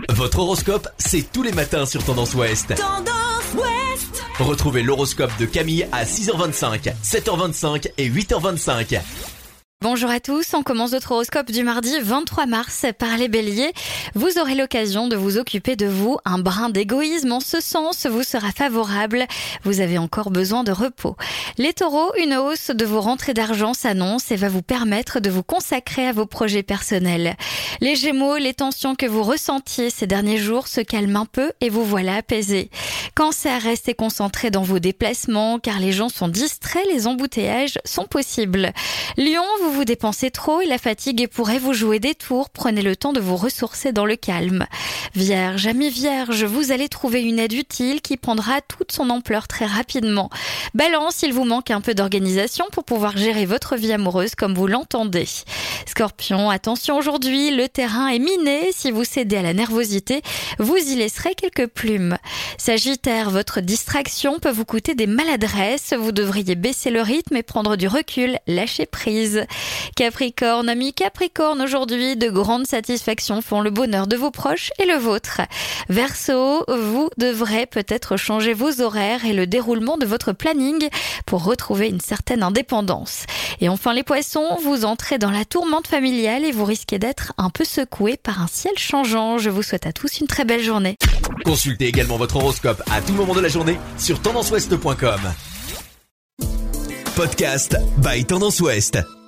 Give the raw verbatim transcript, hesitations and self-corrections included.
Votre horoscope, c'est tous les matins sur Tendance Ouest. Tendance Ouest. Retrouvez l'horoscope de Camille à six heures vingt-cinq, sept heures vingt-cinq et huit heures vingt-cinq. Bonjour à tous, on commence notre horoscope du mardi vingt-trois mars par les béliers. Vous aurez l'occasion de vous occuper de vous. Un brin d'égoïsme en ce sens vous sera favorable. Vous avez encore besoin de repos. Les taureaux, une hausse de vos rentrées d'argent s'annonce et va vous permettre de vous consacrer à vos projets personnels. Les gémeaux, les tensions que vous ressentiez ces derniers jours se calment un peu et vous voilà apaisés. Cancer, restez concentré dans vos déplacements car les gens sont distraits, les embouteillages sont possibles. Lion, vous vous dépensez trop et la fatigue pourrait vous jouer des tours. Prenez le temps de vous ressourcer dans le calme. Vierge, amis vierges, vous allez trouver une aide utile qui prendra toute son ampleur très rapidement. Balance, il vous manque un peu d'organisation pour pouvoir gérer votre vie amoureuse comme vous l'entendez. Scorpion, attention aujourd'hui, le terrain est miné. Si vous cédez à la nervosité, vous y laisserez quelques plumes. Sagittaire, votre distraction peut vous coûter des maladresses. Vous devriez baisser le rythme et prendre du recul, lâcher prise. Capricorne, amis Capricorne, aujourd'hui, de grandes satisfactions font le bonheur de vos proches et le vôtre. Verseau, vous devrez peut-être changer vos horaires et le déroulement de votre planning pour retrouver une certaine indépendance. Et enfin les poissons, vous entrez dans la tourmente familiale et vous risquez d'être un peu secoué par un ciel changeant. Je vous souhaite à tous une très belle journée. Consultez également votre horoscope à tout moment de la journée sur tendance ouest point com. Podcast by Tendance Ouest.